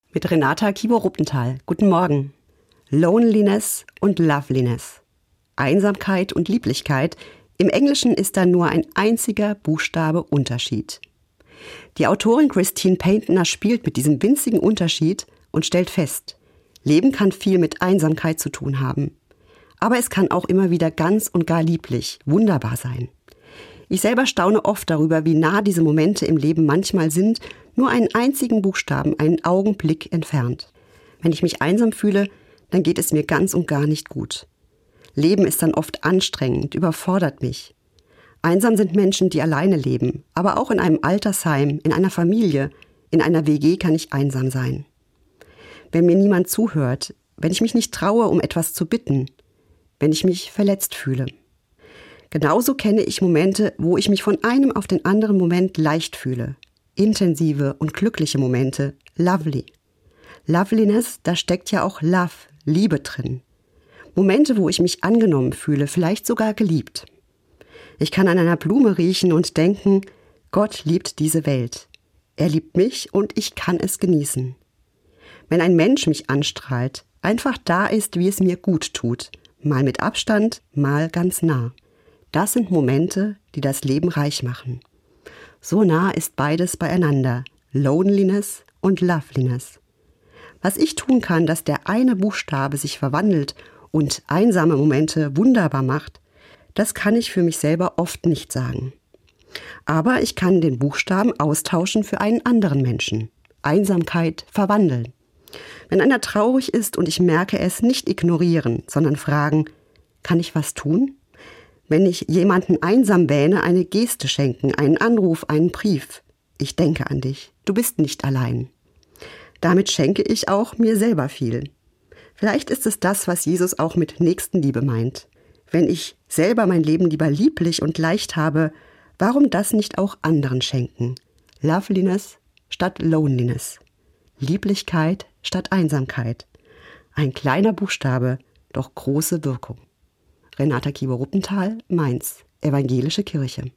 Mit Renata Kieber-Ruppenthal. Guten Morgen. Loneliness und Loveliness. Einsamkeit und Lieblichkeit. Im Englischen ist da nur ein einziger Buchstabe Unterschied. Die Autorin Christine Paintner spielt mit diesem winzigen Unterschied und stellt fest, Leben kann viel mit Einsamkeit zu tun haben. Aber es kann auch immer wieder ganz und gar lieblich, wunderbar sein. Ich selber staune oft darüber, wie nah diese Momente im Leben manchmal sind, nur einen einzigen Buchstaben, einen Augenblick entfernt. Wenn ich mich einsam fühle, dann geht es mir ganz und gar nicht gut. Leben ist dann oft anstrengend, überfordert mich. Einsam sind Menschen, die alleine leben, aber auch in einem Altersheim, in einer Familie, in einer WG kann ich einsam sein. Wenn mir niemand zuhört, wenn ich mich nicht traue, um etwas zu bitten, wenn ich mich verletzt fühle. Genauso kenne ich Momente, wo ich mich von einem auf den anderen Moment leicht fühle. Intensive und glückliche Momente, lovely. Loveliness, da steckt ja auch Love, Liebe drin. Momente, wo ich mich angenommen fühle, vielleicht sogar geliebt. Ich kann an einer Blume riechen und denken, Gott liebt diese Welt. Er liebt mich und ich kann es genießen. Wenn ein Mensch mich anstrahlt, einfach da ist, wie es mir gut tut, mal mit Abstand, mal ganz nah. Das sind Momente, die das Leben reich machen. So nah ist beides beieinander, Loneliness und Loveliness. Was ich tun kann, dass der eine Buchstabe sich verwandelt und einsame Momente wunderbar macht, das kann ich für mich selber oft nicht sagen. Aber ich kann den Buchstaben austauschen für einen anderen Menschen. Einsamkeit verwandeln. Wenn einer traurig ist und ich merke es, nicht ignorieren, sondern fragen, kann ich was tun? Wenn ich jemanden einsam wähne, eine Geste schenken, einen Anruf, einen Brief. Ich denke an dich, du bist nicht allein. Damit schenke ich auch mir selber viel. Vielleicht ist es das, was Jesus auch mit Nächstenliebe meint. Wenn ich selber mein Leben lieber lieblich und leicht habe, warum das nicht auch anderen schenken? Loveliness statt Loneliness. Lieblichkeit statt Einsamkeit. Ein kleiner Buchstabe, doch große Wirkung. Renata Kieber-Ruppenthal, Mainz, Evangelische Kirche.